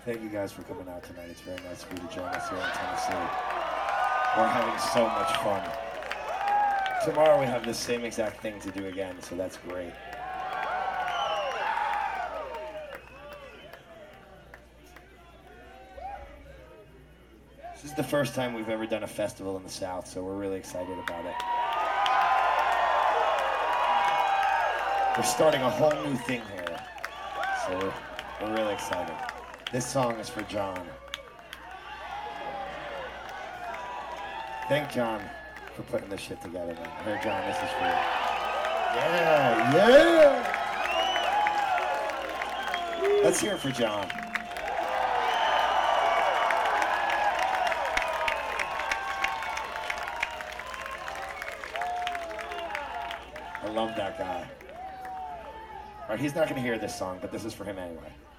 Thank you guys for coming out tonight. It's very nice of you to join us here in Tennessee. We're having so much fun. Tomorrow we have the same exact thing to do again, so that's great. This is the first time we've ever done a festival in the South, so we're really excited about it. We're starting a whole new thing here, so we're really excited. This song is for John. Thank John for putting this shit together, man. Here, John, this is for you. Yeah, yeah! Let's hear it for John. I love that guy. All right, he's not going to hear this song, but this is for him anyway.